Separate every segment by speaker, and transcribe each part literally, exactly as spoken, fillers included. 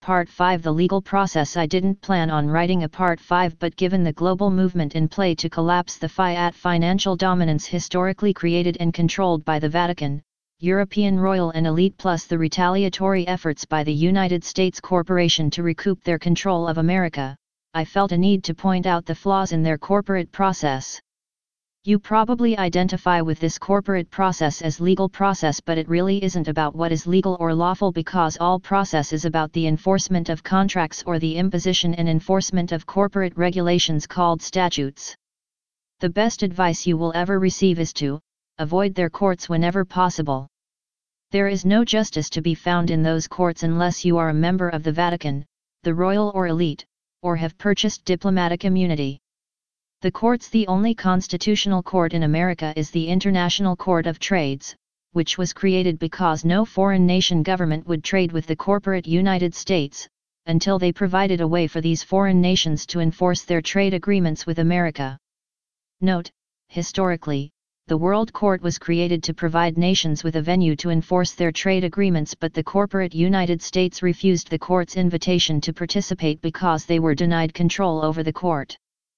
Speaker 1: part five, the legal process. I didn't plan on writing a part five, but given the global movement in play to collapse the fiat financial dominance historically created and controlled by the Vatican, European royal and elite, plus the retaliatory efforts by the United States corporation to recoup their control of America, I felt a need to point out the flaws in their corporate process. You probably identify with this corporate process as legal process, but it really isn't about what is legal or lawful, because all process is about the enforcement of contracts or the imposition and enforcement of corporate regulations called statutes. The best advice you will ever receive is to avoid their courts whenever possible. There is no justice to be found in those courts unless you are a member of the Vatican, the royal or elite, or have purchased diplomatic immunity. The courts The only constitutional court in America is the International Court of Trades, which was created because no foreign nation government would trade with the corporate United States, until they provided a way for these foreign nations to enforce their trade agreements with America. Note, historically, the World Court was created to provide nations with a venue to enforce their trade agreements, but the corporate United States refused the court's invitation to participate because they were denied control over the court.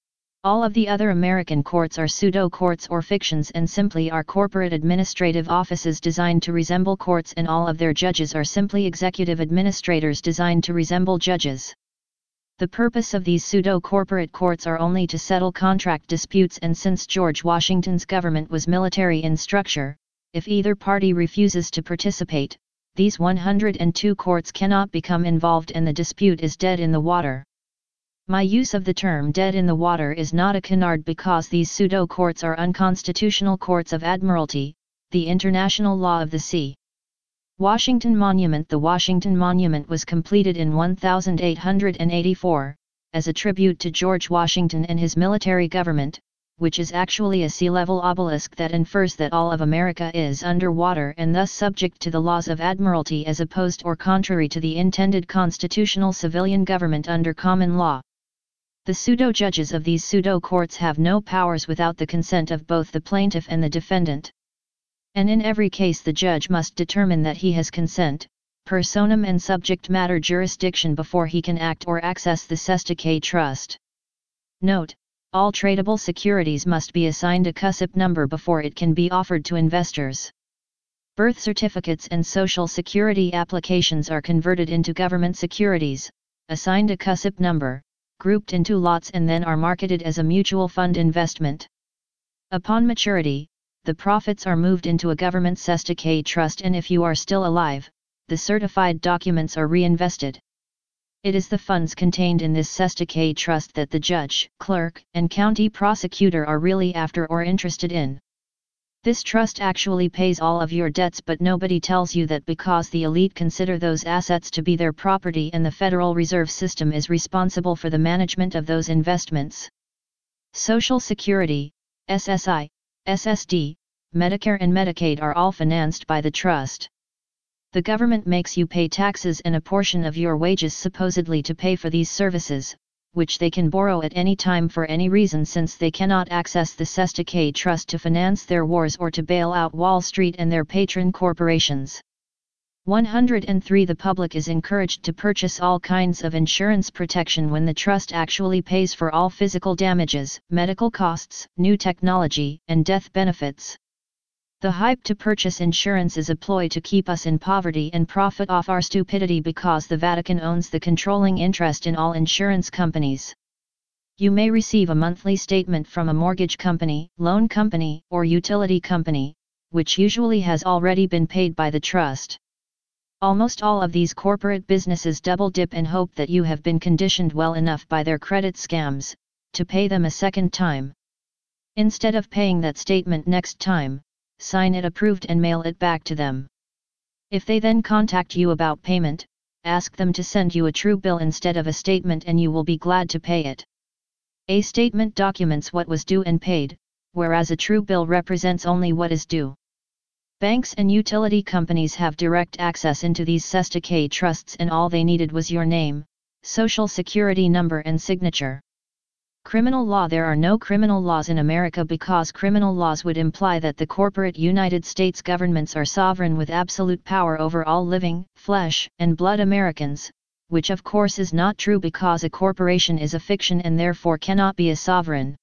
Speaker 1: All of the other American courts are pseudo-courts or fictions and simply are corporate administrative offices designed to resemble courts, and all of their judges are simply executive administrators designed to resemble judges. The purpose of these pseudo-corporate courts are only to settle contract disputes, and since George Washington's government was military in structure, if either party refuses to participate, these one hundred two courts cannot become involved and the dispute is dead in the water. My use of the term dead in the water is not a canard, because these pseudo-courts are unconstitutional courts of admiralty, the international law of the sea. Washington Monument The Washington Monument was completed in eighteen eighty-four, as a tribute to George Washington and his military government, which is actually a sea-level obelisk that infers that all of America is underwater and thus subject to the laws of admiralty, as opposed or contrary to the intended constitutional civilian government under common law. The pseudo-judges of these pseudo-courts have no powers without the consent of both the plaintiff and the defendant. And in every case the judge must determine that he has consent, personam and subject matter jurisdiction before he can act or access the Sestake Trust. Note, all tradable securities must be assigned a C U S I P number before it can be offered to investors. Birth certificates and social security applications are converted into government securities, assigned a C U S I P number, grouped into lots, and then are marketed as a mutual fund investment. Upon maturity, the profits are moved into a government Sestake Trust, and if you are still alive, the certified documents are reinvested. It is the funds contained in this Sestake Trust that the judge, clerk, and county prosecutor are really after or interested in. This trust actually pays all of your debts, but nobody tells you that because the elite consider those assets to be their property and the Federal Reserve System is responsible for the management of those investments. Social Security, S S I, S S D, Medicare and Medicaid are all financed by the trust. The government makes you pay taxes and a portion of your wages supposedly to pay for these services, which they can borrow at any time for any reason, since they cannot access the Sestake Trust to finance their wars or to bail out Wall Street and their patron corporations. one hundred three The public is encouraged to purchase all kinds of insurance protection when the trust actually pays for all physical damages, medical costs, new technology, and death benefits. The hype to purchase insurance is a ploy to keep us in poverty and profit off our stupidity, because the Vatican owns the controlling interest in all insurance companies. You may receive a monthly statement from a mortgage company, loan company, or utility company, which usually has already been paid by the trust. Almost all of these corporate businesses double dip and hope that you have been conditioned well enough by their credit scams to pay them a second time. Instead of paying that statement next time, sign it approved and mail it back to them. If they then contact you about payment, ask them to send you a true bill instead of a statement, and you will be glad to pay it. A statement documents what was due and paid, whereas a true bill represents only what is due. Banks and utility companies have direct access into these Sestake trusts, and all they needed was your name, social security number, and signature. Criminal law There are no criminal laws in America because criminal laws would imply that the corporate United States governments are sovereign with absolute power over all living, flesh and blood Americans, which of course is not true because a corporation is a fiction and therefore cannot be a sovereign.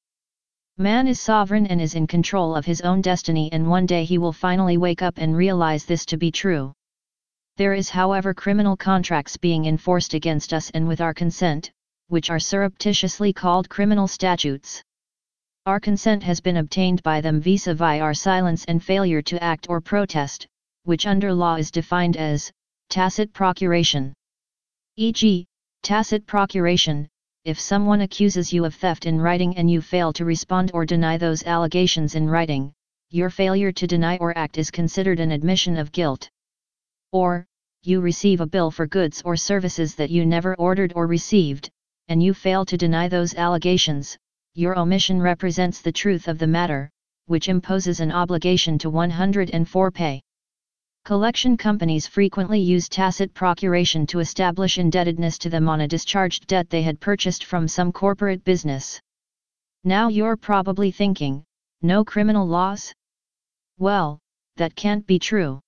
Speaker 1: Man is sovereign and is in control of his own destiny, and one day he will finally wake up and realize this to be true. There is, however, criminal contracts being enforced against us and with our consent, which are surreptitiously called criminal statutes. Our consent has been obtained by them vis-a-vis our silence and failure to act or protest, which under law is defined as tacit procuration. for example, tacit procuration: if someone accuses you of theft in writing and you fail to respond or deny those allegations in writing, your failure to deny or act is considered an admission of guilt. Or, you receive a bill for goods or services that you never ordered or received, and you fail to deny those allegations, your omission represents the truth of the matter, which imposes an obligation to one hundred four pay. Collection companies frequently use tacit procuration to establish indebtedness to them on a discharged debt they had purchased from some corporate business. Now you're probably thinking, no criminal laws? Well, that can't be true.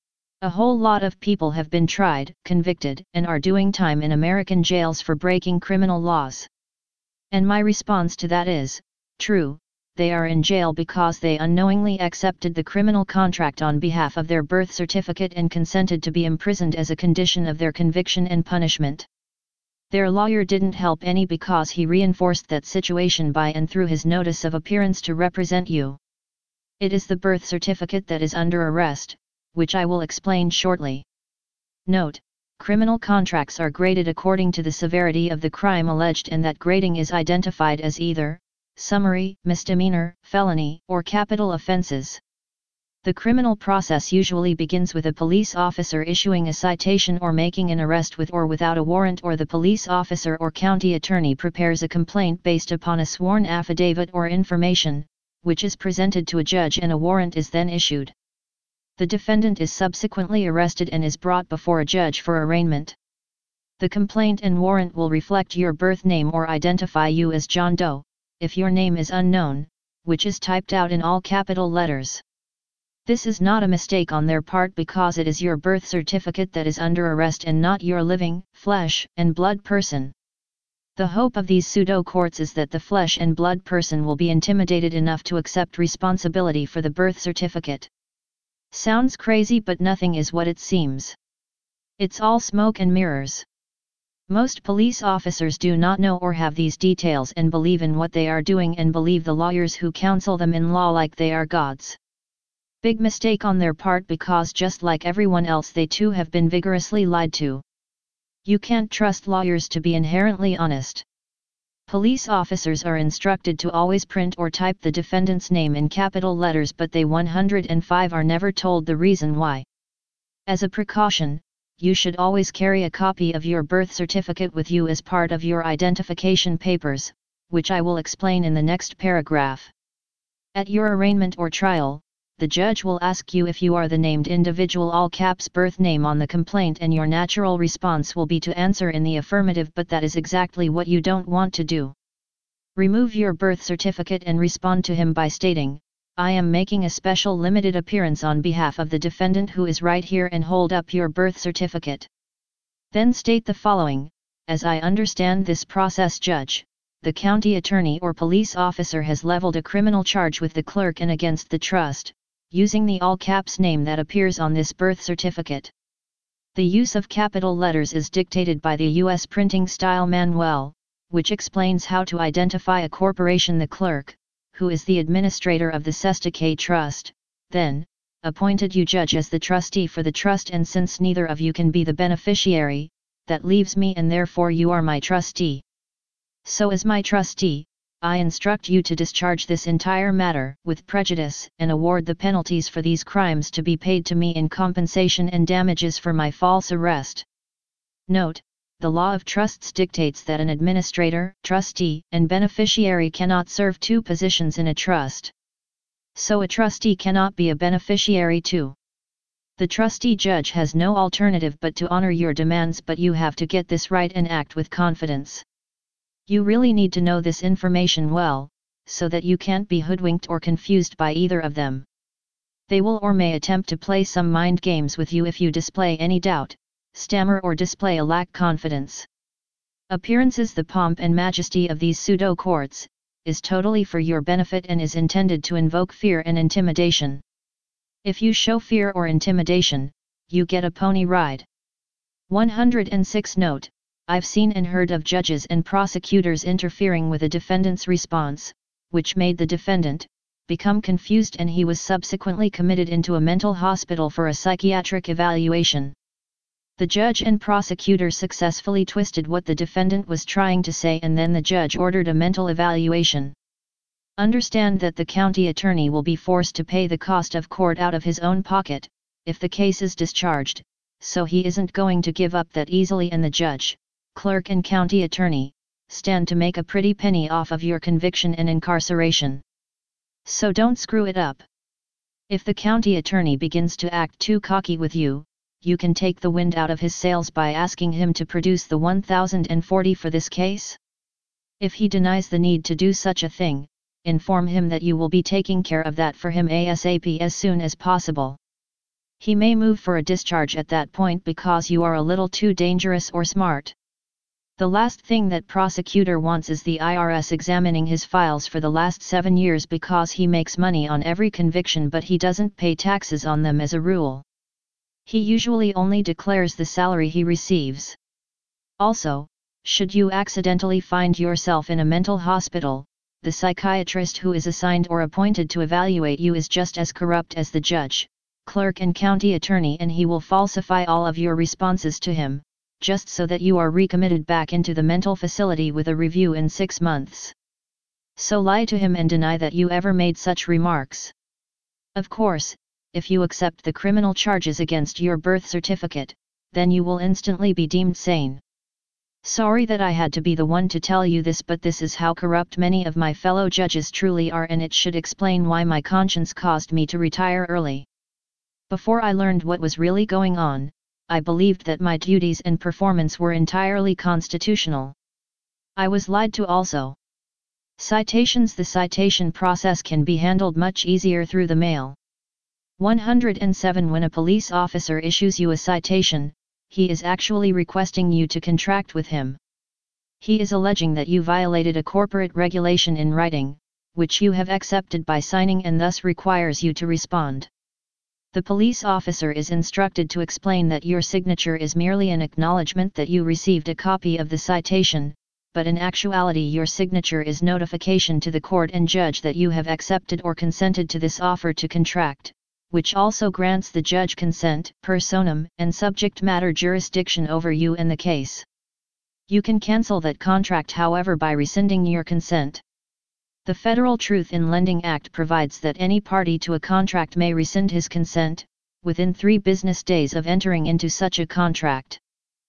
Speaker 1: A whole lot of people have been tried, convicted, and are doing time in American jails for breaking criminal laws. And my response to that is, true, they are in jail because they unknowingly accepted the criminal contract on behalf of their birth certificate and consented to be imprisoned as a condition of their conviction and punishment. Their lawyer didn't help any because he reinforced that situation by and through his notice of appearance to represent you. It is the birth certificate that is under arrest, which I will explain shortly. Note: criminal contracts are graded according to the severity of the crime alleged, and that grading is identified as either summary, misdemeanor, felony, or capital offenses. The criminal process usually begins with a police officer issuing a citation or making an arrest with or without a warrant, or the police officer or county attorney prepares a complaint based upon a sworn affidavit or information, which is presented to a judge, and a warrant is then issued. The defendant is subsequently arrested and is brought before a judge for arraignment. The complaint and warrant will reflect your birth name or identify you as John Doe, if your name is unknown, which is typed out in all capital letters. This is not a mistake on their part because it is your birth certificate that is under arrest and not your living, flesh and blood person. The hope of these pseudo-courts is that the flesh and blood person will be intimidated enough to accept responsibility for the birth certificate. Sounds crazy, but nothing is what it seems. It's all smoke and mirrors. Most police officers do not know or have these details and believe in what they are doing and believe the lawyers who counsel them in law like they are gods. Big mistake on their part, because just like everyone else they too have been vigorously lied to. You can't trust lawyers to be inherently honest. Police officers are instructed to always print or type the defendant's name in capital letters, but they one hundred five are never told the reason why. As a precaution, you should always carry a copy of your birth certificate with you as part of your identification papers, which I will explain in the next paragraph. At your arraignment or trial, the judge will ask you if you are the named individual all caps birth name on the complaint, and your natural response will be to answer in the affirmative, but that is exactly what you don't want to do. Remove your birth certificate and respond to him by stating, "I am making a special limited appearance on behalf of the defendant who is right here," and hold up your birth certificate. Then state the following: "As I understand this process, Judge, the county attorney or police officer has leveled a criminal charge with the clerk and against the trust, using the all-caps name that appears on this birth certificate. The use of capital letters is dictated by the U S Printing Style Manual, which explains how to identify a corporation. The clerk, who is the administrator of the Cesta K Trust, then, appointed you judge as the trustee for the trust, and since neither of you can be the beneficiary, that leaves me, and therefore you are my trustee. So as my trustee, I instruct you to discharge this entire matter with prejudice and award the penalties for these crimes to be paid to me in compensation and damages for my false arrest." Note: the law of trusts dictates that an administrator, trustee, and beneficiary cannot serve two positions in a trust. So a trustee cannot be a beneficiary too. The trustee judge has no alternative but to honor your demands, but you have to get this right and act with confidence. You really need to know this information well, so that you can't be hoodwinked or confused by either of them. They will or may attempt to play some mind games with you if you display any doubt, stammer or display a lack confidence. Appearances. The pomp and majesty of these pseudo-courts is totally for your benefit and is intended to invoke fear and intimidation. If you show fear or intimidation, you get a pony ride. one hundred six Note, I've seen and heard of judges and prosecutors interfering with a defendant's response, which made the defendant become confused and he was subsequently committed into a mental hospital for a psychiatric evaluation. The judge and prosecutor successfully twisted what the defendant was trying to say and then the judge ordered a mental evaluation. Understand that the county attorney will be forced to pay the cost of court out of his own pocket, if the case is discharged, so he isn't going to give up that easily and the judge, clerk and county attorney, stand to make a pretty penny off of your conviction and incarceration. So don't screw it up. If the county attorney begins to act too cocky with you, you can take the wind out of his sails by asking him to produce the one thousand forty for this case. If he denies the need to do such a thing, inform him that you will be taking care of that for him ASAP as soon as possible. He may move for a discharge at that point because you are a little too dangerous or smart. The last thing that prosecutor wants is the I R S examining his files for the last seven years because he makes money on every conviction but he doesn't pay taxes on them as a rule. He usually only declares the salary he receives. Also, should you accidentally find yourself in a mental hospital, the psychiatrist who is assigned or appointed to evaluate you is just as corrupt as the judge, clerk and county attorney and he will falsify all of your responses to him, just so that you are recommitted back into the mental facility with a review in six months. So lie to him and deny that you ever made such remarks. Of course, if you accept the criminal charges against your birth certificate, then you will instantly be deemed sane. Sorry that I had to be the one to tell you this, but this is how corrupt many of my fellow judges truly are, and it should explain why my conscience caused me to retire early. Before I learned what was really going on, I believed that my duties and performance were entirely constitutional. I was lied to also. Citations. The citation process can be handled much easier through the mail. one hundred seven When a police officer issues you a citation, he is actually requesting you to contract with him. He is alleging that you violated a corporate regulation in writing, which you have accepted by signing and thus requires you to respond. The police officer is instructed to explain that your signature is merely an acknowledgement that you received a copy of the citation, but in actuality your signature is notification to the court and judge that you have accepted or consented to this offer to contract, which also grants the judge consent, personam, and subject matter jurisdiction over you and the case. You can cancel that contract, however, by rescinding your consent. The Federal Truth in Lending Act provides that any party to a contract may rescind his consent, within three business days of entering into such a contract.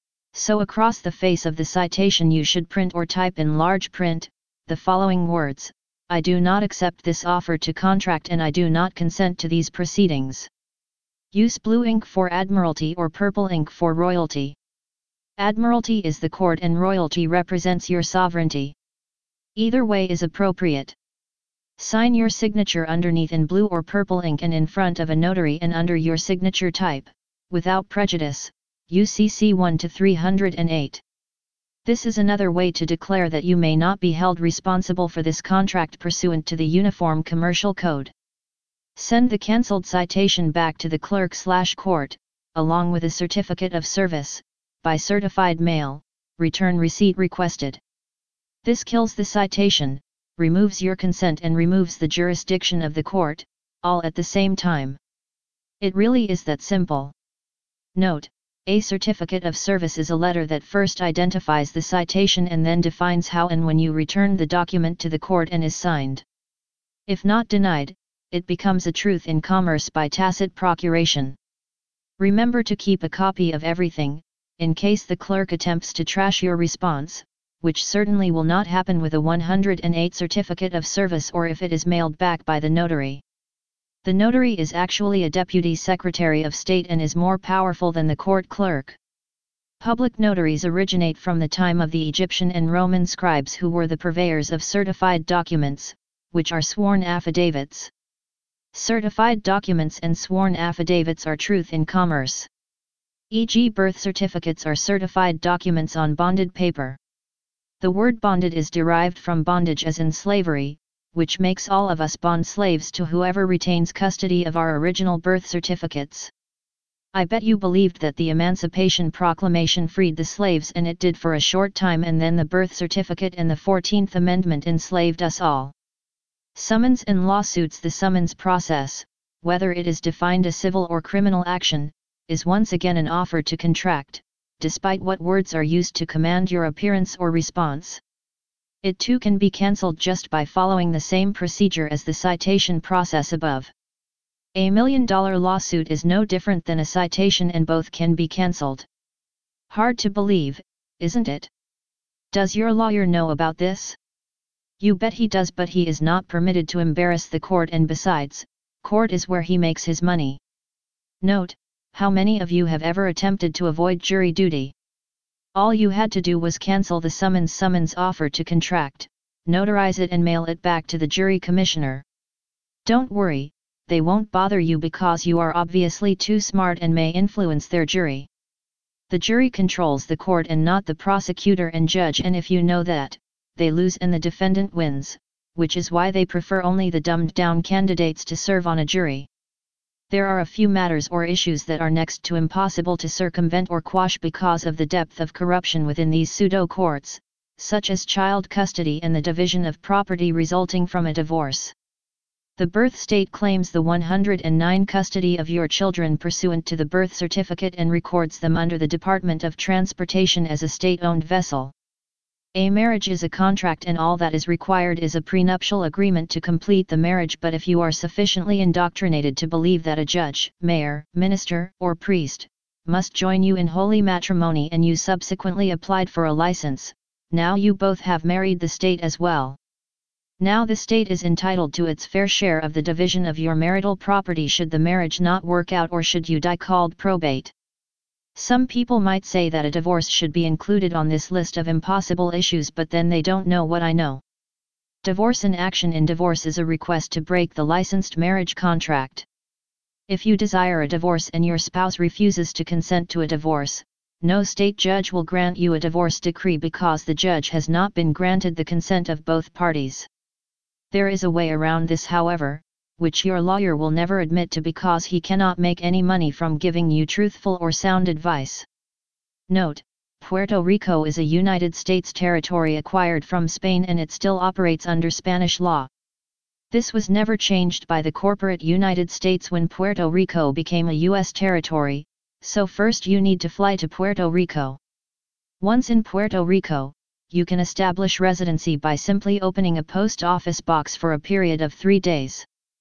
Speaker 1: So across the face of the citation you should print or type in large print, the following words: I do not accept this offer to contract and I do not consent to these proceedings. Use blue ink for Admiralty or purple ink for Royalty. Admiralty is the court and Royalty represents your sovereignty. Either way is appropriate. Sign your signature underneath in blue or purple ink and in front of a notary and under your signature type, without prejudice, U C C one to three hundred eight. This is another way to declare that you may not be held responsible for this contract pursuant to the Uniform Commercial Code. Send the cancelled citation back to the clerk/court, along with a certificate of service, by certified mail, return receipt requested. This kills the citation, removes your consent and removes the jurisdiction of the court, all at the same time. It really is that simple. Note: a certificate of service is a letter that first identifies the citation and then defines how and when you return the document to the court and is signed. If not denied, it becomes a truth in commerce by tacit procuration. Remember to keep a copy of everything, in case the clerk attempts to trash your response, which certainly will not happen with a one hundred eight certificate of service or if it is mailed back by the notary. The notary is actually a deputy secretary of state and is more powerful than the court clerk. Public notaries originate from the time of the Egyptian and Roman scribes, who were the purveyors of certified documents, which are sworn affidavits. Certified documents and sworn affidavits are truth in commerce. for example birth certificates are certified documents on bonded paper. The word bonded is derived from bondage as in slavery, which makes all of us bond slaves to whoever retains custody of our original birth certificates. I bet you believed that the Emancipation Proclamation freed the slaves, and it did for a short time, and then the birth certificate and the fourteenth Amendment enslaved us all. Summons and lawsuits. The summons process, whether it is defined as civil or criminal action, is once again an offer to contract, despite what words are used to command your appearance or response. It too can be cancelled just by following the same procedure as the citation process above. A million-dollar lawsuit is no different than a citation, and both can be cancelled. Hard to believe, isn't it? Does your lawyer know about this? You bet he does, but he is not permitted to embarrass the court, and besides, court is where he makes his money. Note, how many of you have ever attempted to avoid jury duty? All you had to do was cancel the summons summons offer to contract, notarize it and mail it back to the jury commissioner. Don't worry, they won't bother you because you are obviously too smart and may influence their jury. The jury controls the court and not the prosecutor and judge, and if you know that, they lose and the defendant wins, which is why they prefer only the dumbed-down candidates to serve on a jury. There are a few matters or issues that are next to impossible to circumvent or quash because of the depth of corruption within these pseudo-courts, such as child custody and the division of property resulting from a divorce. The birth state claims the one hundred nine custody of your children pursuant to the birth certificate and records them under the Department of Transportation as a state-owned vessel. A marriage is a contract, and all that is required is a prenuptial agreement to complete the marriage, but if you are sufficiently indoctrinated to believe that a judge, mayor, minister, or priest must join you in holy matrimony and you subsequently applied for a license, now you both have married the state as well. Now the state is entitled to its fair share of the division of your marital property should the marriage not work out or should you die, called probate. Some people might say that a divorce should be included on this list of impossible issues, but then they don't know what I know. Divorce in action in divorce is a request to break the licensed marriage contract. If you desire a divorce and your spouse refuses to consent to a divorce, no state judge will grant you a divorce decree because the judge has not been granted the consent of both parties. There is a way around this, however, which your lawyer will never admit to because he cannot make any money from giving you truthful or sound advice. Note, Puerto Rico is a United States territory acquired from Spain and it still operates under Spanish law. This was never changed by the corporate United States when Puerto Rico became a U S territory, so first you need to fly to Puerto Rico. Once in Puerto Rico, you can establish residency by simply opening a post office box for a period of three days.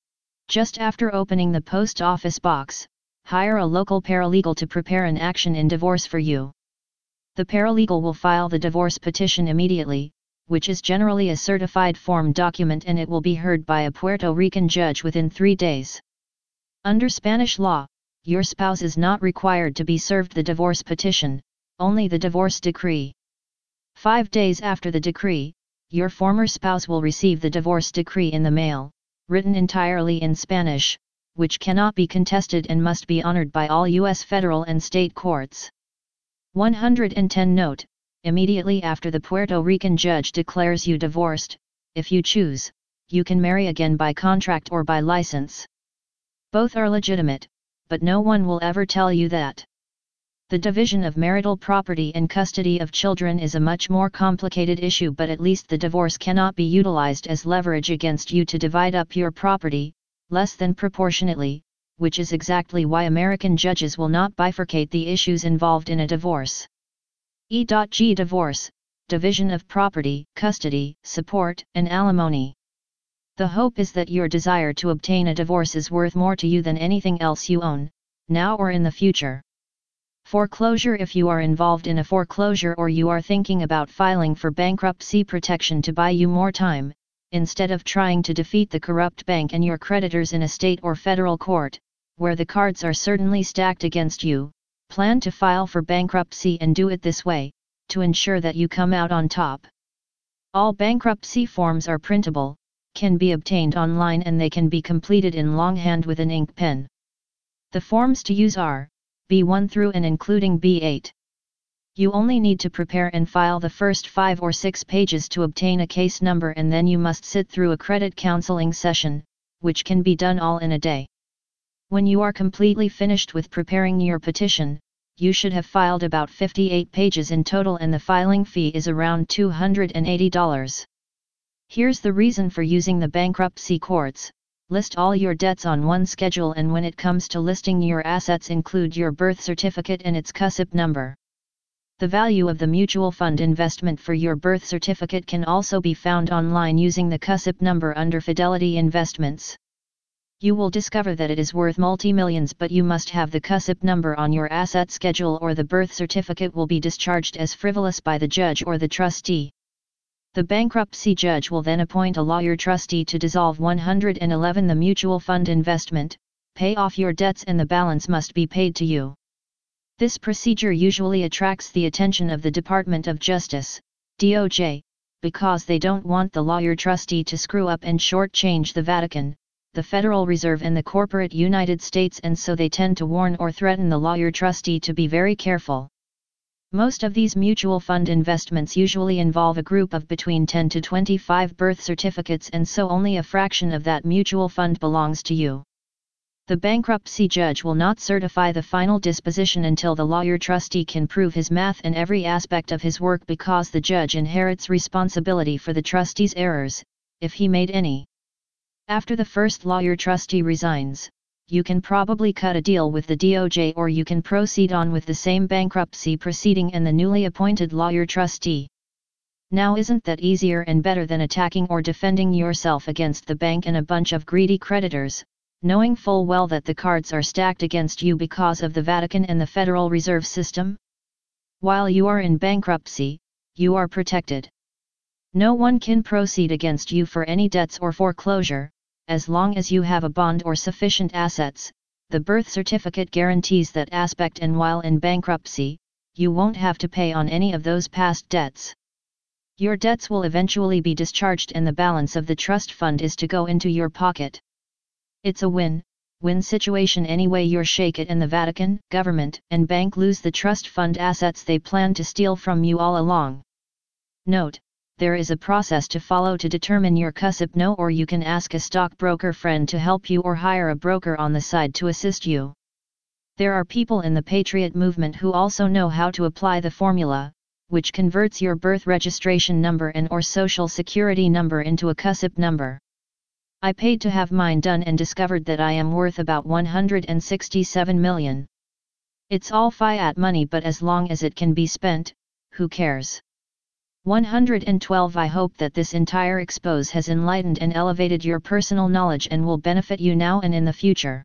Speaker 1: Just after opening the post office box, hire a local paralegal to prepare an action in divorce for you. The paralegal will file the divorce petition immediately, which is generally a certified form document, and it will be heard by a Puerto Rican judge within three days. Under Spanish law, your spouse is not required to be served the divorce petition, only the divorce decree. Five days after the decree, your former spouse will receive the divorce decree in the mail, written entirely in Spanish, which cannot be contested and must be honored by all U S federal and state courts. one hundred ten Note, immediately after the Puerto Rican judge declares you divorced, if you choose, you can marry again by contract or by license. Both are legitimate, but no one will ever tell you that. The division of marital property and custody of children is a much more complicated issue, but at least the divorce cannot be utilized as leverage against you to divide up your property, less than proportionately, which is exactly why American judges will not bifurcate the issues involved in a divorce. E G Divorce, division of property, custody, support, and alimony. The hope is that your desire to obtain a divorce is worth more to you than anything else you own, now or in the future. Foreclosure. If you are involved in a foreclosure or you are thinking about filing for bankruptcy protection to buy you more time, instead of trying to defeat the corrupt bank and your creditors in a state or federal court, where the cards are certainly stacked against you, plan to file for bankruptcy and do it this way, to ensure that you come out on top. All bankruptcy forms are printable, can be obtained online, and they can be completed in longhand with an ink pen. The forms to use are: B one through and including B eight. You only need to prepare and file the first five or six pages to obtain a case number, and then you must sit through a credit counseling session, which can be done all in a day. When you are completely finished with preparing your petition, you should have filed about fifty-eight pages in total, and the filing fee is around two hundred eighty dollars. Here's the reason for using the bankruptcy courts: list all your debts on one schedule, and when it comes to listing your assets, include your birth certificate and its C U S I P number. The value of the mutual fund investment for your birth certificate can also be found online using the C U S I P number under Fidelity Investments. You will discover that it is worth multi-millions, but you must have the C U S I P number on your asset schedule, or the birth certificate will be discharged as frivolous by the judge or the trustee. The bankruptcy judge will then appoint a lawyer trustee to dissolve one hundred eleven the mutual fund investment, pay off your debts, and the balance must be paid to you. This procedure usually attracts the attention of the Department of Justice, D O J, because they don't want the lawyer trustee to screw up and shortchange the Vatican, the Federal Reserve, and the corporate United States, and so they tend to warn or threaten the lawyer trustee to be very careful. Most of these mutual fund investments usually involve a group of between ten to twenty-five birth certificates, and so only a fraction of that mutual fund belongs to you. The bankruptcy judge will not certify the final disposition until the lawyer trustee can prove his math and every aspect of his work, because the judge inherits responsibility for the trustee's errors, if he made any. After the first lawyer trustee resigns, you can probably cut a deal with the D O J, or you can proceed on with the same bankruptcy proceeding and the newly appointed lawyer trustee. Now, isn't that easier and better than attacking or defending yourself against the bank and a bunch of greedy creditors, knowing full well that the cards are stacked against you because of the Vatican and the Federal Reserve System? While you are in bankruptcy, you are protected. No one can proceed against you for any debts or foreclosure, as long as you have a bond or sufficient assets. The birth certificate guarantees that aspect, and while in bankruptcy, you won't have to pay on any of those past debts. Your debts will eventually be discharged, and the balance of the trust fund is to go into your pocket. It's a win-win situation any way you shake it, and the Vatican, government, and bank lose the trust fund assets they plan to steal from you all along. Note: there is a process to follow to determine your C U S I P no, or you can ask a stockbroker friend to help you, or hire a broker on the side to assist you. There are people in the Patriot movement who also know how to apply the formula, which converts your birth registration number and or social security number into a C U S I P number. I paid to have mine done and discovered that I am worth about one hundred sixty-seven million. It's all fiat money, but as long as it can be spent, who cares? one hundred twelve I hope that this entire expose has enlightened and elevated your personal knowledge and will benefit you now and in the future.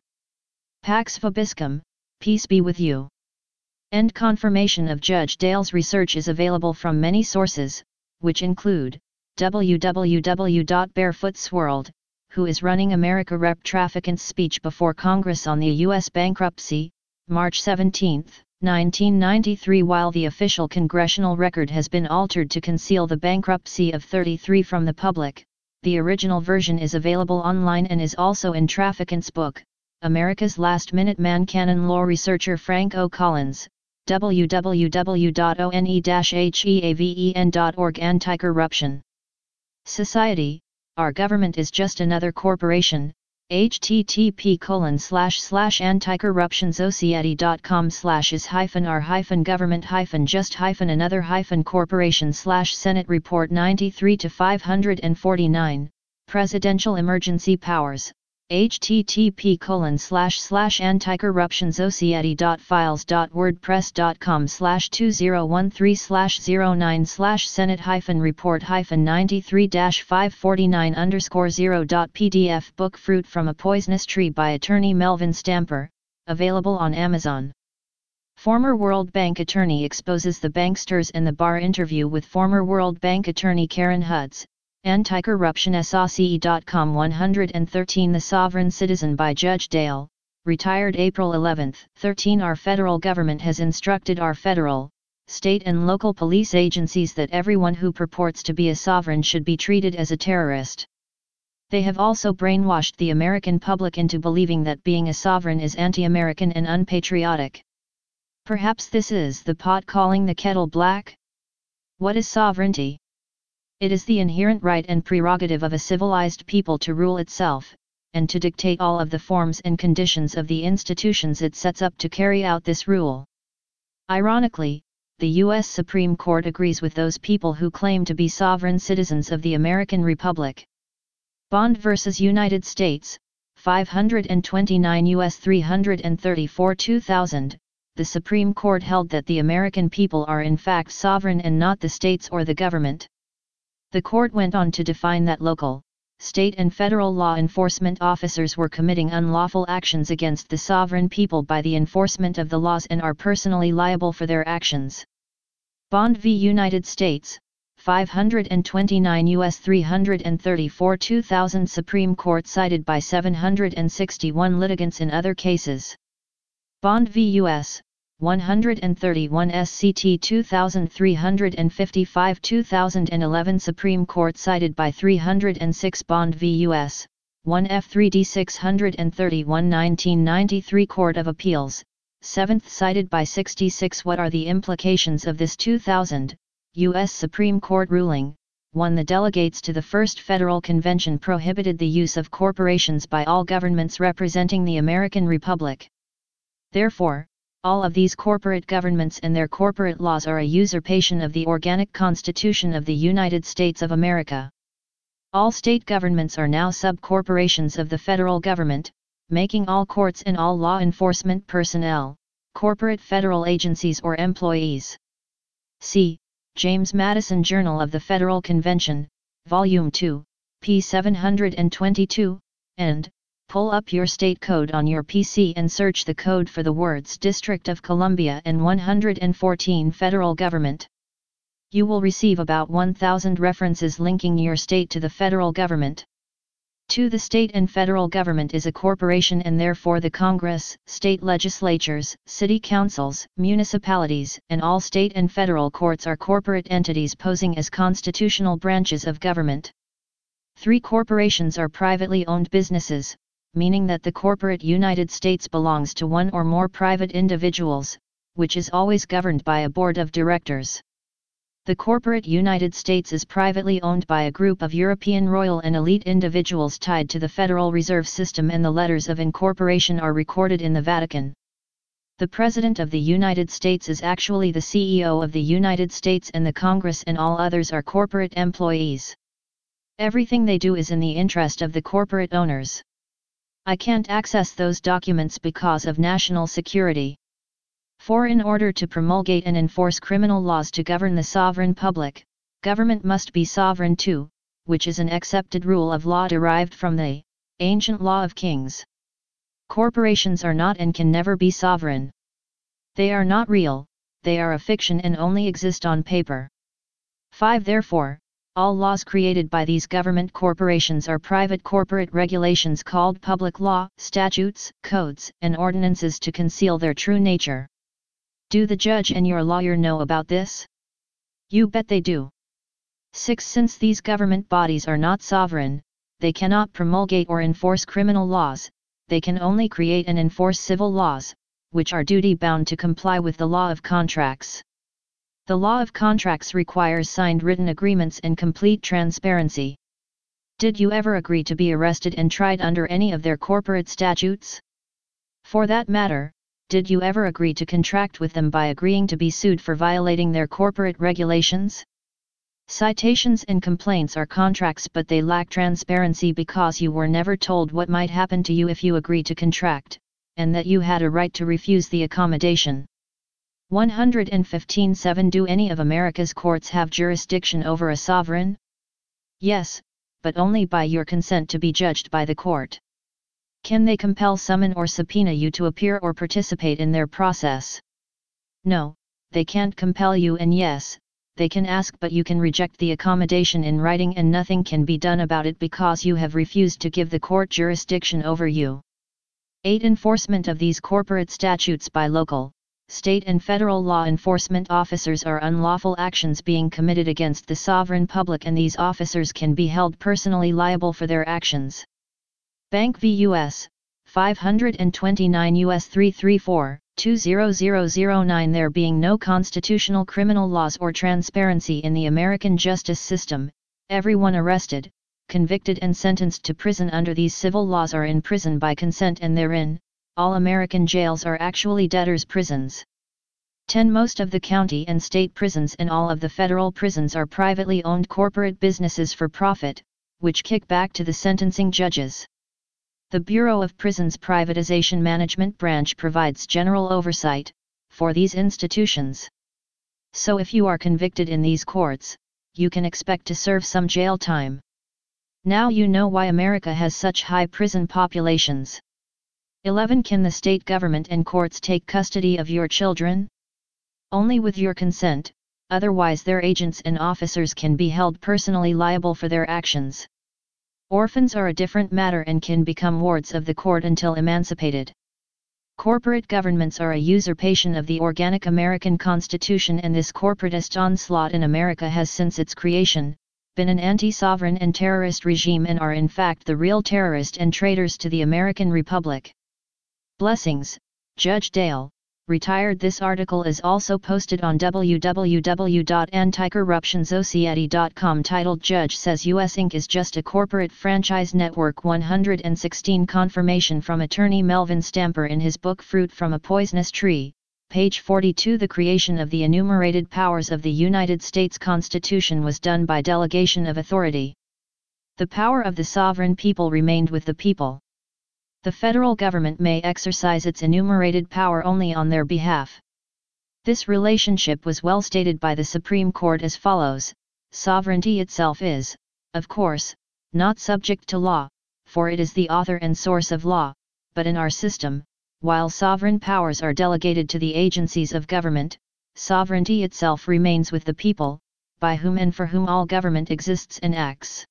Speaker 1: Pax Vobiscum, peace be with you. End. Confirmation of Judge Dale's research is available from many sources, which include w w w dot barefootsworld, who is running America Rep Traficant's speech before Congress on the U S bankruptcy, March seventeenth, nineteen ninety-three. While the official congressional record has been altered to conceal the bankruptcy of thirty-three from the public, the original version is available online and is also in Traficant's book, America's Last Minute Man. Canon law researcher Frank O. Collins, w w w dot o n e dash heaven dot org. Anti-Corruption Society, our government is just another corporation. http colon slash slash anticorruptionsociety dot com slash is hyphen r hyphen government hyphen just hyphen another hyphen corporation slash Senate Report ninety-three to five forty-nine, Presidential Emergency Powers, http colon slash slash anticorruptionsociety dot files dot wordpress dot com slash two zero one three slash zero nine slash Senate hyphen report hyphen ninety-three dash five forty-nine underscore zero dot pdf. Book Fruit from a Poisonous Tree by attorney Melvin Stamper, available on Amazon. Former World Bank attorney exposes the banksters in the bar. Interview with former World Bank attorney Karen Hudds, anticorruption soce dot com. one hundred thirteen The Sovereign Citizen by Judge Dale, retired April eleventh, thirteen. Our federal government has instructed our federal, state and local police agencies that everyone who purports to be a sovereign should be treated as a terrorist. They have also brainwashed the American public into believing that being a sovereign is anti-American and unpatriotic. Perhaps this is the pot calling the kettle black? What is sovereignty? It is the inherent right and prerogative of a civilized people to rule itself, and to dictate all of the forms and conditions of the institutions it sets up to carry out this rule. Ironically, the U S Supreme Court agrees with those people who claim to be sovereign citizens of the American Republic. Bond versus United States, five twenty-nine U S three thirty-four two thousand, the Supreme Court held that the American people are in fact sovereign and not the states or the government. The court went on to define that local, state and federal law enforcement officers were committing unlawful actions against the sovereign people by the enforcement of the laws and are personally liable for their actions. Bond v. United States, five twenty-nine U S three thirty-four two thousand Supreme Court cited by seven hundred sixty-one litigants in other cases. Bond v. U S, one thirty-one S C T two thousand three hundred fifty-five two thousand eleven Supreme Court cited by three hundred six Bond v. U S, one F three D six thirty-one nineteen ninety-three Court of Appeals, seventh cited by sixty-six What are the implications of this two thousand, U S Supreme Court ruling? one The delegates to the First Federal Convention prohibited the use of corporations by all governments representing the American Republic. Therefore, all of these corporate governments and their corporate laws are a usurpation of the organic Constitution of the United States of America. All state governments are now sub-corporations of the federal government, making all courts and all law enforcement personnel, corporate federal agencies or employees. See James Madison Journal of the Federal Convention, Volume two, p. seven hundred twenty-two, and pull up your state code on your P C and search the code for the words District of Columbia and one hundred fourteen Federal Government. You will receive about one thousand references linking your state to the federal government. two The state and federal government is a corporation and therefore the Congress, state legislatures, city councils, municipalities, and all state and federal courts are corporate entities posing as constitutional branches of government. three Corporations are privately owned businesses, meaning that the corporate United States belongs to one or more private individuals, which is always governed by a board of directors. The corporate United States is privately owned by a group of European royal and elite individuals tied to the Federal Reserve System, and the letters of incorporation are recorded in the Vatican. The President of the United States is actually the C E O of the United States, and the Congress and all others are corporate employees. Everything they do is in the interest of the corporate owners. I can't access those documents because of national security. four In order to promulgate and enforce criminal laws to govern the sovereign public, government must be sovereign too, which is an accepted rule of law derived from the ancient law of kings. Corporations are not and can never be sovereign. They are not real, they are a fiction and only exist on paper. five Therefore, all laws created by these government corporations are private corporate regulations called public law, statutes, codes, and ordinances to conceal their true nature. Do the judge and your lawyer know about this? You bet they do. six Since these government bodies are not sovereign, they cannot promulgate or enforce criminal laws, they can only create and enforce civil laws, which are duty-bound to comply with the law of contracts. The law of contracts requires signed written agreements and complete transparency. Did you ever agree to be arrested and tried under any of their corporate statutes? For that matter, did you ever agree to contract with them by agreeing to be sued for violating their corporate regulations? Citations and complaints are contracts, but they lack transparency because you were never told what might happen to you if you agree to contract, and that you had a right to refuse the accommodation. one hundred fifteen seven Do any of America's courts have jurisdiction over a sovereign? Yes, but only by your consent to be judged by the court. Can they compel, summon or subpoena you to appear or participate in their process? No, they can't compel you, and yes, they can ask, but you can reject the accommodation in writing and nothing can be done about it because you have refused to give the court jurisdiction over you. eight Enforcement of these corporate statutes by local, state and federal law enforcement officers are unlawful actions being committed against the sovereign public, and these officers can be held personally liable for their actions. Bank v. U S, five twenty-nine U S three thirty-four, two thousand nine There being no constitutional criminal laws or transparency in the American justice system, everyone arrested, convicted and sentenced to prison under these civil laws are in prison by consent, and therein, all American jails are actually debtors' prisons. ten Most of the county and state prisons and all of the federal prisons are privately owned corporate businesses for profit, which kick back to the sentencing judges. The Bureau of Prisons Privatization Management Branch provides general oversight for these institutions. So if you are convicted in these courts, you can expect to serve some jail time. Now you know why America has such high prison populations. eleven Can the state government and courts take custody of your children? Only with your consent, otherwise their agents and officers can be held personally liable for their actions. Orphans are a different matter and can become wards of the court until emancipated. Corporate governments are a usurpation of the organic American Constitution, and this corporatist onslaught in America has since its creation been an anti-sovereign and terrorist regime, and are in fact the real terrorists and traitors to the American Republic. Blessings, Judge Dale. Retired. This article is also posted on w w w dot anti corruption society dot com titled Judge Says U S Incorporated is Just a Corporate Franchise Network. one hundred sixteen Confirmation from attorney Melvin Stamper in his book Fruit from a Poisonous Tree, page forty-two. The creation of the enumerated powers of the United States Constitution was done by delegation of authority. The power of the sovereign people remained with the people. The federal government may exercise its enumerated power only on their behalf. This relationship was well stated by the Supreme Court as follows: sovereignty itself is, of course, not subject to law, for it is the author and source of law, but in our system, while sovereign powers are delegated to the agencies of government, sovereignty itself remains with the people, by whom and for whom all government exists and acts.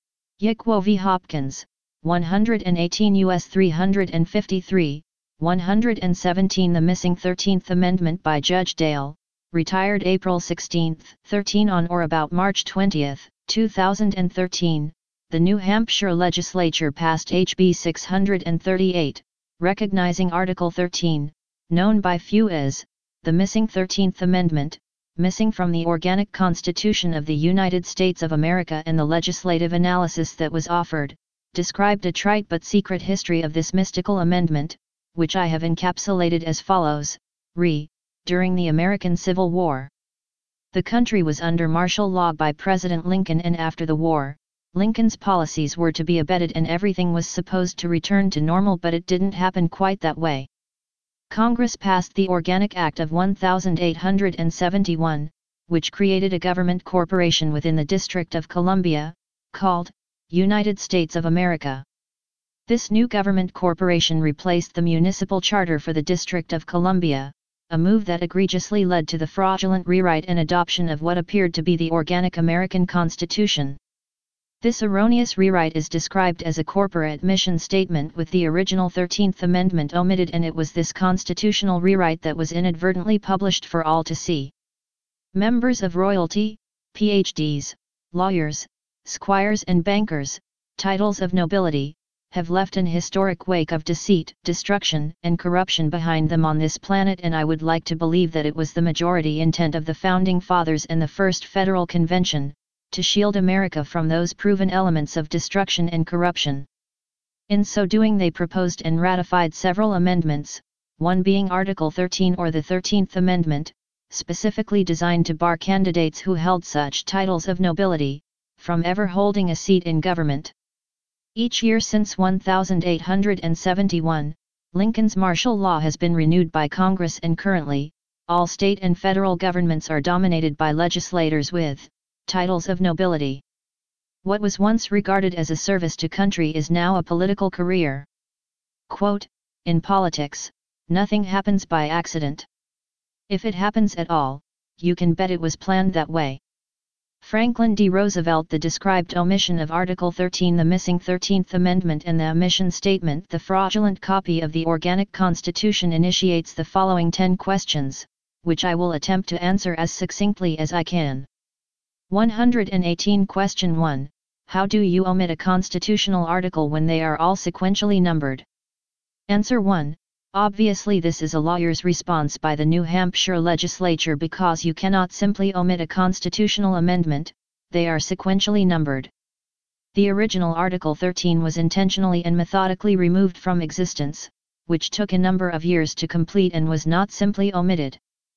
Speaker 1: Yickwo v. Hopkins, one hundred eighteen U S three fifty-three, one hundred seventeen. The missing thirteenth Amendment by Judge Dale, retired April sixteenth, thirteen On or about March twentieth, two thousand thirteen, the New Hampshire legislature passed H B six thirty-eight, recognizing Article thirteen, known by few as the missing thirteenth Amendment, missing from the organic Constitution of the United States of America, and the legislative analysis that was offered described a trite but secret history of this mystical amendment, which I have encapsulated as follows: re. During the American Civil War, the country was under martial law by President Lincoln, and after the war, Lincoln's policies were to be abetted and everything was supposed to return to normal, but it didn't happen quite that way. Congress passed the Organic Act of eighteen seventy-one, which created a government corporation within the District of Columbia, called United States of America. This new government corporation replaced the municipal charter for the District of Columbia, a move that egregiously led to the fraudulent rewrite and adoption of what appeared to be the organic American Constitution. This erroneous rewrite is described as a corporate mission statement with the original thirteenth Amendment omitted, and it was this constitutional rewrite that was inadvertently published for all to see. Members of royalty, P H Ds, lawyers, squires and bankers, titles of nobility, have left an historic wake of deceit, destruction, and corruption behind them on this planet, and I would like to believe that it was the majority intent of the Founding Fathers and the First Federal Convention, to shield America from those proven elements of destruction and corruption. In so doing they proposed and ratified several amendments, one being Article thirteen or the thirteenth Amendment, specifically designed to bar candidates who held such titles of nobility from ever holding a seat in government. Each year since eighteen seventy-one, Lincoln's martial law has been renewed by Congress, and currently, all state and federal governments are dominated by legislators with titles of nobility. What was once regarded as a service to country is now a political career. Quote, "In politics, nothing happens by accident. If it happens at all, you can bet it was planned that way." Franklin D. Roosevelt. The described omission of Article thirteen, the missing thirteenth Amendment, and the omission statement, the fraudulent copy of the organic Constitution, initiates the following ten questions, which I will attempt to answer as succinctly as I can. one hundred eighteen Question one. How do you omit a constitutional article when they are all sequentially numbered? Answer one. Obviously this is a lawyer's response by the New Hampshire legislature because you cannot simply omit a constitutional amendment, they are sequentially numbered. The original Article thirteen was intentionally and methodically removed from existence, which took a number of years to complete and was not simply omitted.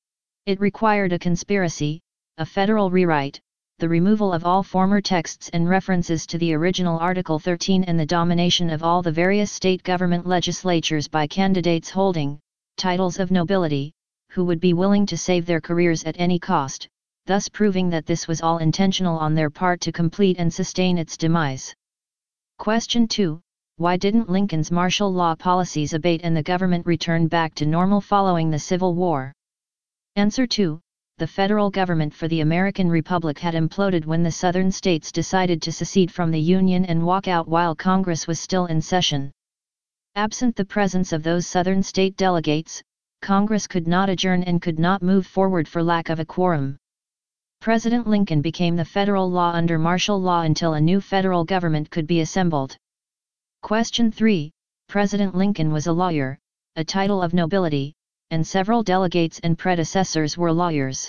Speaker 1: It required a conspiracy, a federal rewrite, the removal of all former texts and references to the original Article thirteen and the domination of all the various state government legislatures by candidates holding titles of nobility, who would be willing to save their careers at any cost, thus proving that this was all intentional on their part to complete and sustain its demise. Question two. Why didn't Lincoln's martial law policies abate and the government return back to normal following the Civil War? Answer two. The federal government for the American Republic had imploded when the southern states decided to secede from the Union and walk out while Congress was still in session. Absent the presence of those southern state delegates, Congress could not adjourn and could not move forward for lack of a quorum. President Lincoln became the federal law under martial law until a new federal government could be assembled. Question three. President Lincoln was a lawyer, a title of nobility, and several delegates and predecessors were lawyers.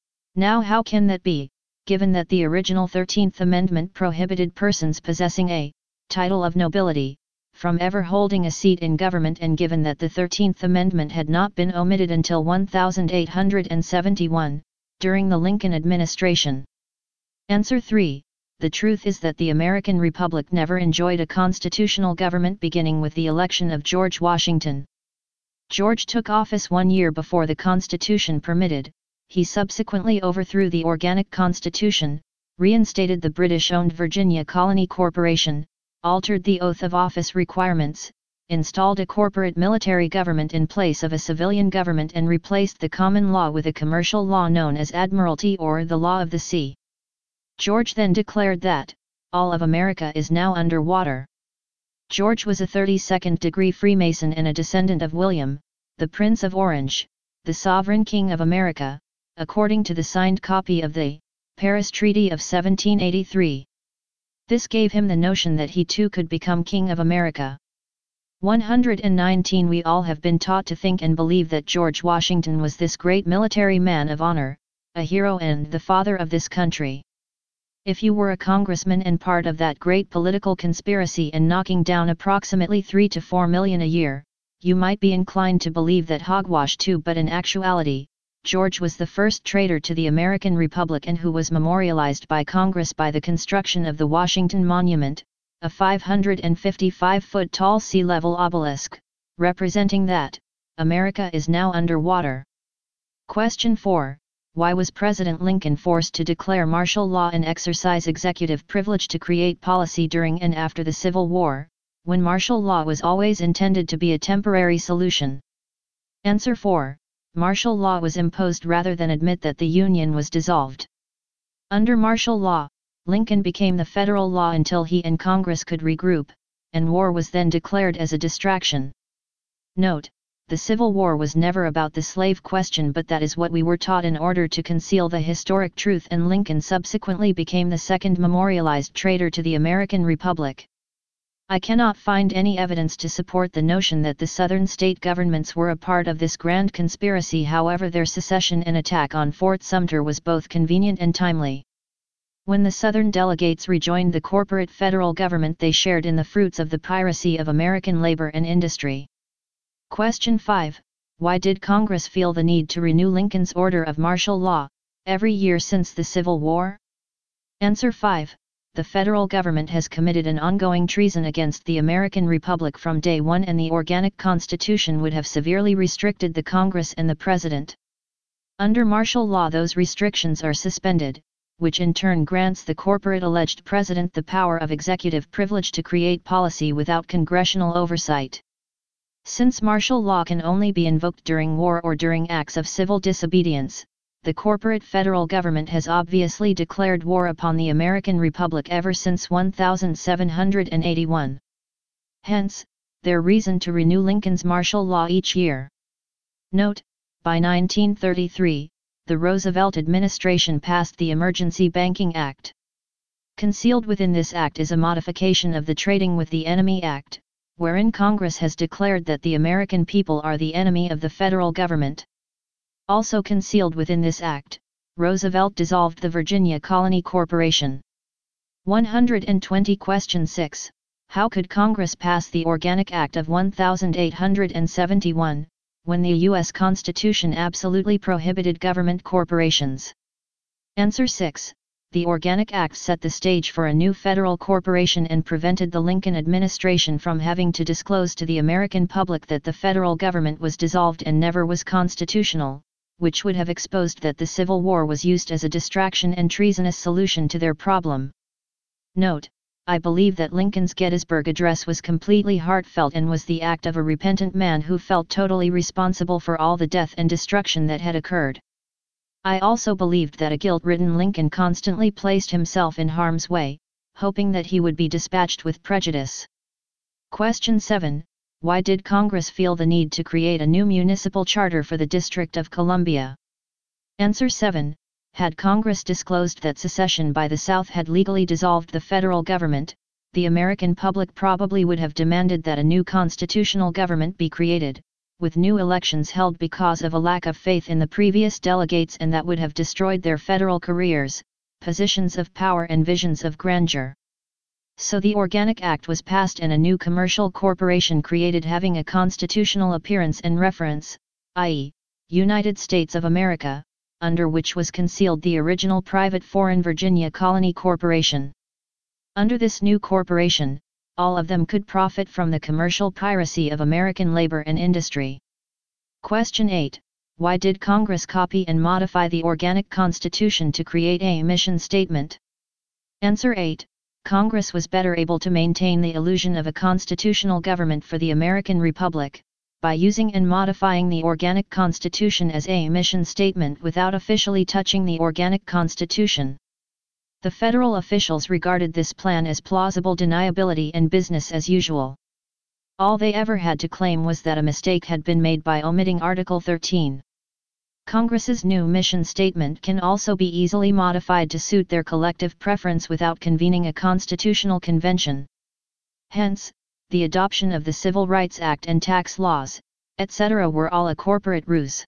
Speaker 1: Now how can that be, given that the original thirteenth Amendment prohibited persons possessing a title of nobility from ever holding a seat in government, and given that the thirteenth Amendment had not been omitted until eighteen seventy-one, during the Lincoln administration? Answer three. The truth is that the American Republic never enjoyed a constitutional government beginning with the election of George Washington. George took office one year before the Constitution permitted. He subsequently overthrew the organic Constitution, reinstated the British-owned Virginia Colony Corporation, altered the oath of office requirements, installed a corporate military government in place of a civilian government, and replaced the common law with a commercial law known as admiralty or the law of the sea. George then declared that all of America is now under water. George was a thirty-second degree Freemason and a descendant of William, the Prince of Orange, the sovereign king of America, according to the signed copy of the Paris Treaty of seventeen eighty-three. This gave him the notion that he too could become King of America. one hundred nineteen We all have been taught to think and believe that George Washington was this great military man of honor, a hero and the father of this country. If you were a congressman and part of that great political conspiracy and knocking down approximately three to four million a year, you might be inclined to believe that hogwash too, but in actuality, George was the first traitor to the American Republic and who was memorialized by Congress by the construction of the Washington Monument, a five hundred fifty-five foot tall sea-level obelisk, representing that America is now under water. Question four. Why was President Lincoln forced to declare martial law and exercise executive privilege to create policy during and after the Civil War, when martial law was always intended to be a temporary solution? Answer four. Martial law was imposed rather than admit that the Union was dissolved. Under martial law, Lincoln became the federal law until he and Congress could regroup, and war was then declared as a distraction. Note: the Civil War was never about the slave question, but that is what we were taught in order to conceal the historic truth, and Lincoln subsequently became the second memorialized traitor to the American Republic. I cannot find any evidence to support the notion that the southern state governments were a part of this grand conspiracy. However, their secession and attack on Fort Sumter was both convenient and timely. When the southern delegates rejoined the corporate federal government, they shared in the fruits of the piracy of American labor and industry. Question five. Why did Congress feel the need to renew Lincoln's order of martial law every year since the Civil War? Answer five. The federal government has committed an ongoing treason against the American Republic from day one, and the organic Constitution would have severely restricted the Congress and the President. Under martial law, those restrictions are suspended, which in turn grants the corporate alleged president the power of executive privilege to create policy without congressional oversight. Since martial law can only be invoked during war or during acts of civil disobedience, the corporate federal government has obviously declared war upon the American Republic ever since seventeen eighty-one. Hence, their reason to renew Lincoln's martial law each year. Note: by nineteen thirty-three, the Roosevelt administration passed the Emergency Banking Act. Concealed within this act is a modification of the Trading with the Enemy Act, wherein Congress has declared that the American people are the enemy of the federal government. Also concealed within this act, Roosevelt dissolved the Virginia Colony Corporation. one hundred twenty Question six. How could Congress pass the Organic Act of eighteen seventy-one, when the U S Constitution absolutely prohibited government corporations? Answer six. The Organic Act set the stage for a new federal corporation and prevented the Lincoln administration from having to disclose to the American public that the federal government was dissolved and never was constitutional, which would have exposed that the Civil War was used as a distraction and treasonous solution to their problem. Note, I believe that Lincoln's Gettysburg Address was completely heartfelt and was the act of a repentant man who felt totally responsible for all the death and destruction that had occurred. I also believed that a guilt-ridden Lincoln constantly placed himself in harm's way, hoping that he would be dispatched with prejudice. Question seven. Why did Congress feel the need to create a new municipal charter for the District of Columbia? Answer seven. Had Congress disclosed that secession by the South had legally dissolved the federal government, the American public probably would have demanded that a new constitutional government be created, with new elections held because of a lack of faith in the previous delegates, and that would have destroyed their federal careers, positions of power and visions of grandeur. So the Organic Act was passed and a new commercial corporation created having a constitutional appearance and reference, that is, United States of America, under which was concealed the original private foreign Virginia Colony Corporation. Under this new corporation, all of them could profit from the commercial piracy of American labor and industry. Question eight. Why did Congress copy and modify the Organic Constitution to create a mission statement? Answer eight. Congress was better able to maintain the illusion of a constitutional government for the American Republic, by using and modifying the Organic Constitution as a mission statement without officially touching the Organic Constitution. The federal officials regarded this plan as plausible deniability and business as usual. All they ever had to claim was that a mistake had been made by omitting Article thirteen. Congress's new mission statement can also be easily modified to suit their collective preference without convening a constitutional convention. Hence, the adoption of the Civil Rights Act and tax laws, et cetera were all a corporate ruse.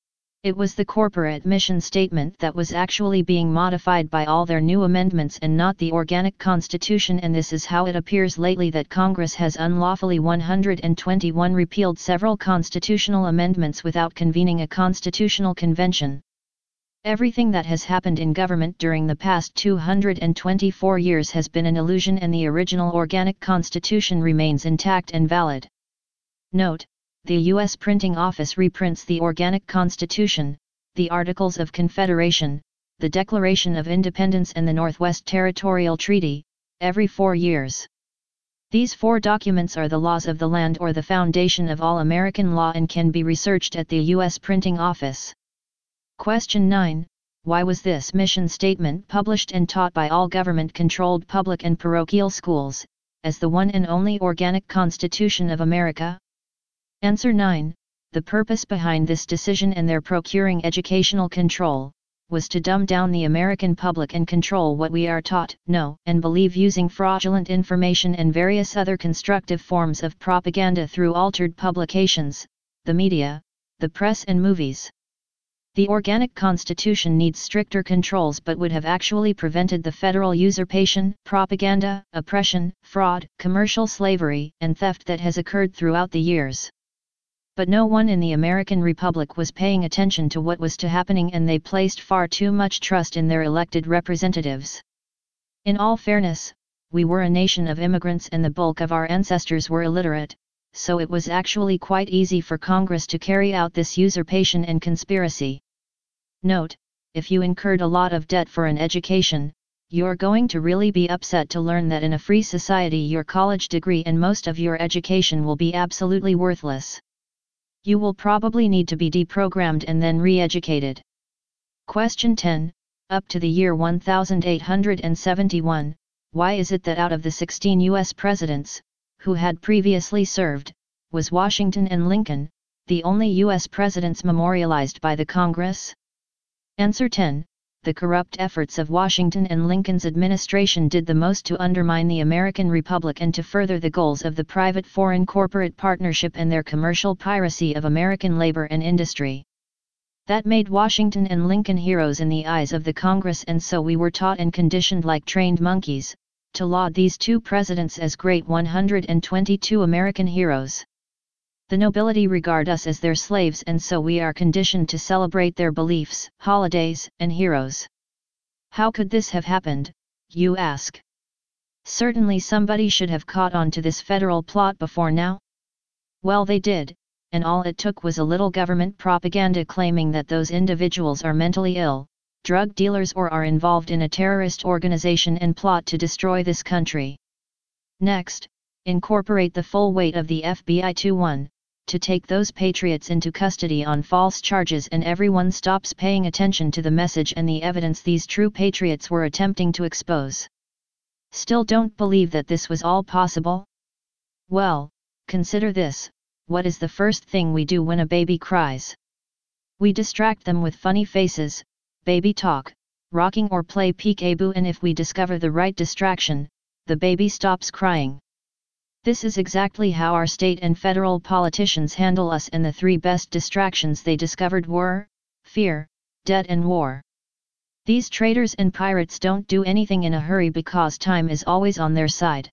Speaker 1: It was the corporate mission statement that was actually being modified by all their new amendments and not the Organic Constitution, and this is how it appears lately that Congress has unlawfully one hundred twenty-one repealed several constitutional amendments without convening a constitutional convention. Everything that has happened in government during the past two hundred twenty-four years has been an illusion, and the original Organic Constitution remains intact and valid. Note, the U S Printing Office reprints the Organic Constitution, the Articles of Confederation, the Declaration of Independence and the Northwest Territorial Treaty, every four years. These four documents are the laws of the land or the foundation of all American law and can be researched at the U S Printing Office. Question nine. Why was this mission statement published and taught by all government-controlled public and parochial schools, as the one and only Organic Constitution of America? Answer nine. The purpose behind this decision and their procuring educational control, was to dumb down the American public and control what we are taught, know, and believe using fraudulent information and various other constructive forms of propaganda through altered publications, the media, the press and movies. The Organic Constitution needs stricter controls but would have actually prevented the federal usurpation, propaganda, oppression, fraud, commercial slavery, and theft that has occurred throughout the years. But no one in the American Republic was paying attention to what was to happening, and they placed far too much trust in their elected representatives. In all fairness, we were a nation of immigrants and the bulk of our ancestors were illiterate, so it was actually quite easy for Congress to carry out this usurpation and conspiracy. Note, if you incurred a lot of debt for an education, you're going to really be upset to learn that in a free society your college degree and most of your education will be absolutely worthless. You will probably need to be deprogrammed and then re-educated. Question ten. Up to the year eighteen seventy-one, why is it that out of the sixteen U S presidents, who had previously served, was Washington and Lincoln, the only U S presidents memorialized by the Congress? Answer ten. the corrupt efforts of Washington and Lincoln's administration did the most to undermine the American Republic and to further the goals of the private foreign corporate partnership and their commercial piracy of American labor and industry. That made Washington and Lincoln heroes in the eyes of the Congress, and so we were taught and conditioned like trained monkeys, to laud these two presidents as great one hundred twenty-two American heroes. The nobility regard us as their slaves, and so we are conditioned to celebrate their beliefs, holidays, and heroes. How could this have happened, you ask? Certainly somebody should have caught on to this federal plot before now. Well, they did, and all it took was a little government propaganda claiming that those individuals are mentally ill, drug dealers, or are involved in a terrorist organization and plot to destroy this country. Next, incorporate the full weight of the F B I to one, to take those patriots into custody on false charges, and everyone stops paying attention to the message and the evidence these true patriots were attempting to expose. Still don't believe that this was all possible? Well, consider this: what is the first thing we do when a baby cries? We distract them with funny faces, baby talk, rocking, or play peekaboo, and if we discover the right distraction, the baby stops crying. This is exactly how our state and federal politicians handle us, and the three best distractions they discovered were fear, debt, and war. These traitors and pirates don't do anything in a hurry because time is always on their side.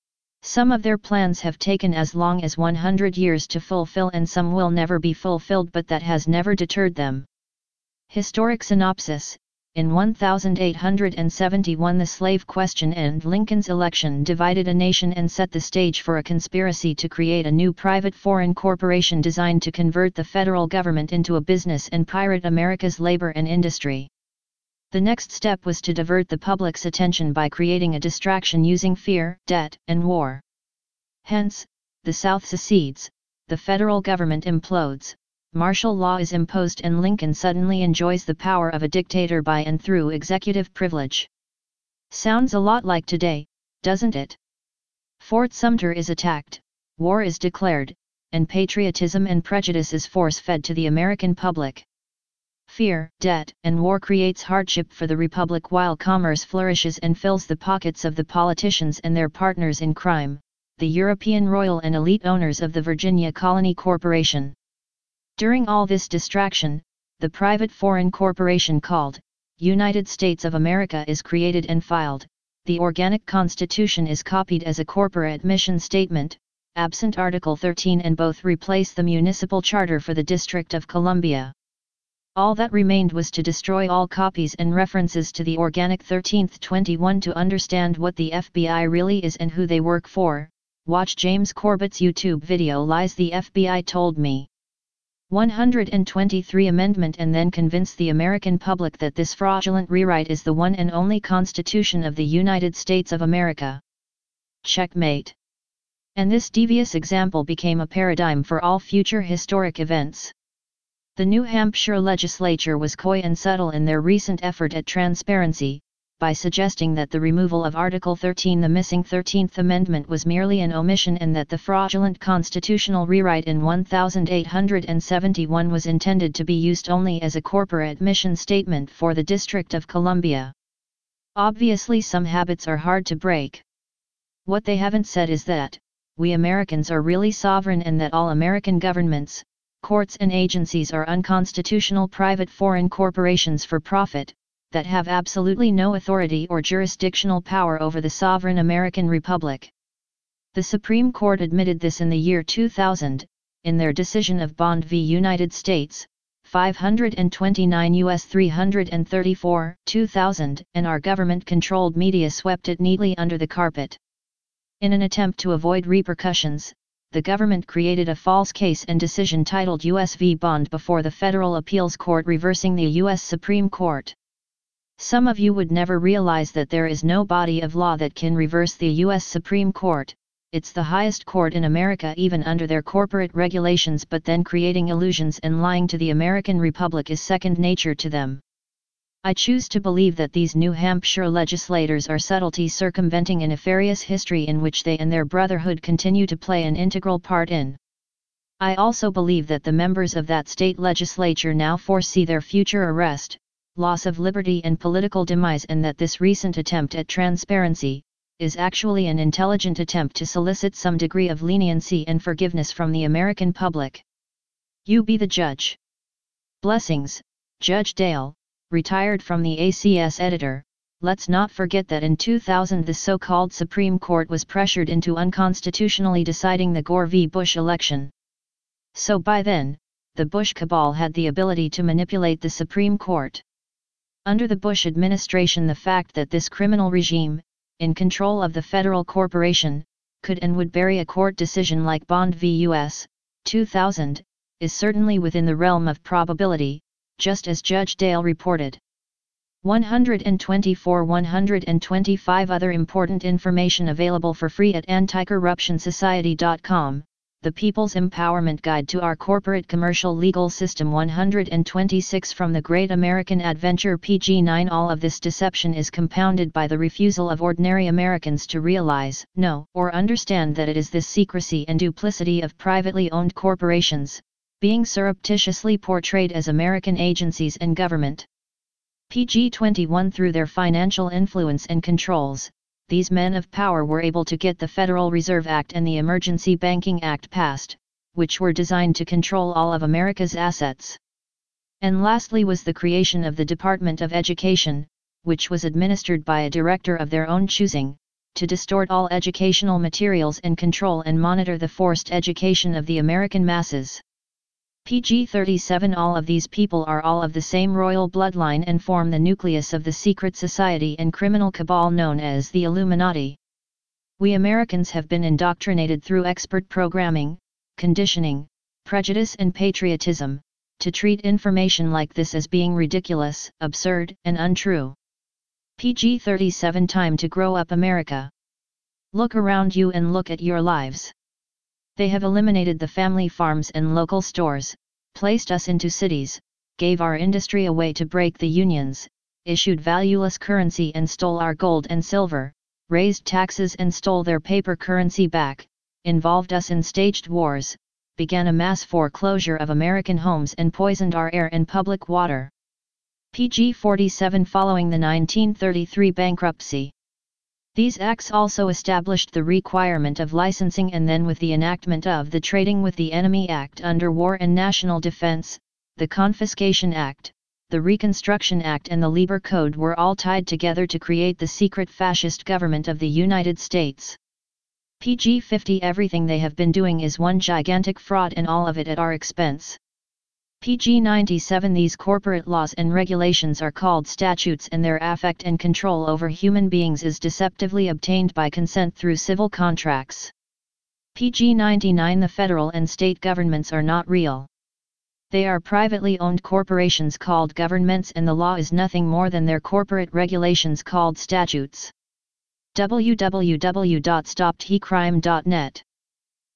Speaker 1: Some of their plans have taken as long as one hundred years to fulfill, and some will never be fulfilled, but that has never deterred them. Historic synopsis: in eighteen seventy-one, the slave question and Lincoln's election divided a nation and set the stage for a conspiracy to create a new private foreign corporation designed to convert the federal government into a business and pirate America's labor and industry. The next step was to divert the public's attention by creating a distraction using fear, debt, and war. Hence, the South secedes, the federal government implodes, martial law is imposed, and Lincoln suddenly enjoys the power of a dictator by and through executive privilege. Sounds a lot like today, doesn't it? Fort Sumter is attacked, war is declared, and patriotism and prejudice is force-fed to the American public. Fear, debt, and war creates hardship for the Republic, while commerce flourishes and fills the pockets of the politicians and their partners in crime, the European royal and elite owners of the Virginia Colony Corporation. During all this distraction, the private foreign corporation called United States of America is created and filed. The organic constitution is copied as a corporate mission statement, absent Article thirteen, and both replace the municipal charter for the District of Columbia. All that remained was to destroy all copies and references to the organic thirteenth twenty-one. To understand what the F B I really is and who they work for, watch James Corbett's YouTube video Lies the F B I Told Me. one hundred twenty-three Amendment, and then convince the American public that this fraudulent rewrite is the one and only Constitution of the United States of America. Checkmate. And this devious example became a paradigm for all future historic events. The New Hampshire legislature was coy and subtle in their recent effort at transparency, by suggesting that the removal of Article thirteen, the missing thirteenth Amendment, was merely an omission, and that the fraudulent constitutional rewrite in eighteen seventy-one was intended to be used only as a corporate mission statement for the District of Columbia. Obviously, some habits are hard to break. What they haven't said is that we Americans are really sovereign, and that all American governments, courts, and agencies are unconstitutional private foreign corporations for profit, that have absolutely no authority or jurisdictional power over the sovereign American Republic. The Supreme Court admitted this in the year two thousand, in their decision of Bond v. United States, five twenty-nine U S three thirty-four, two thousand, and our government-controlled media swept it neatly under the carpet. In an attempt to avoid repercussions, the government created a false case and decision titled U S v. Bond before the Federal Appeals Court, reversing the U S Supreme Court. Some of you would never realize that there is no body of law that can reverse the U S Supreme Court. It's the highest court in America, even under their corporate regulations, but then creating illusions and lying to the American Republic is second nature to them. I choose to believe that these New Hampshire legislators are subtly circumventing a nefarious history in which they and their brotherhood continue to play an integral part in. I also believe that the members of that state legislature now foresee their future arrest, loss of liberty and political demise, and that this recent attempt at transparency is actually an intelligent attempt to solicit some degree of leniency and forgiveness from the American public. You be the judge. Blessings, Judge Dale, retired from the A C S editor. Let's not forget that in two thousand the so-called Supreme Court was pressured into unconstitutionally deciding the Gore v. Bush election. So by then, the Bush cabal had the ability to manipulate the Supreme Court. Under the Bush administration, the fact that this criminal regime, in control of the federal corporation, could and would bury a court decision like Bond v. U S, two thousand, is certainly within the realm of probability, just as Judge Dale reported. one twenty-four one twenty-five Other important information available for free at anti corruption society dot com. The People's Empowerment Guide to Our Corporate Commercial Legal System one twenty-six From the Great American Adventure P G nine. All of this deception is compounded by the refusal of ordinary Americans to realize, know, or understand that it is this secrecy and duplicity of privately owned corporations, being surreptitiously portrayed as American agencies and government. P G twenty-one. Through their financial influence and controls, these men of power were able to get the Federal Reserve Act and the Emergency Banking Act passed, which were designed to control all of America's assets. And lastly was the creation of the Department of Education, which was administered by a director of their own choosing, to distort all educational materials and control and monitor the forced education of the American masses. P G thirty-seven. All of these people are all of the same royal bloodline and form the nucleus of the secret society and criminal cabal known as the Illuminati. We Americans have been indoctrinated through expert programming, conditioning, prejudice and patriotism, to treat information like this as being ridiculous, absurd, and untrue. P G thirty-seven. Time to grow up, America. Look around you and look at your lives. They have eliminated the family farms and local stores, placed us into cities, gave our industry away to break the unions, issued valueless currency and stole our gold and silver, raised taxes and stole their paper currency back, involved us in staged wars, began a mass foreclosure of American homes and poisoned our air and public water. P G forty-seven. Following the nineteen thirty-three bankruptcy. These acts also established the requirement of licensing, and then with the enactment of the Trading with the Enemy Act under War and National Defense, the Confiscation Act, the Reconstruction Act and the Lieber Code were all tied together to create the secret fascist government of the United States. P G fifty. Everything they have been doing is one gigantic fraud, and all of it at our expense. P G ninety-seven. These corporate laws and regulations are called statutes, and their affect and control over human beings is deceptively obtained by consent through civil contracts. P G ninety-nine. The federal and state governments are not real. They are privately owned corporations called governments, and the law is nothing more than their corporate regulations called statutes. w w w dot stop t crime dot net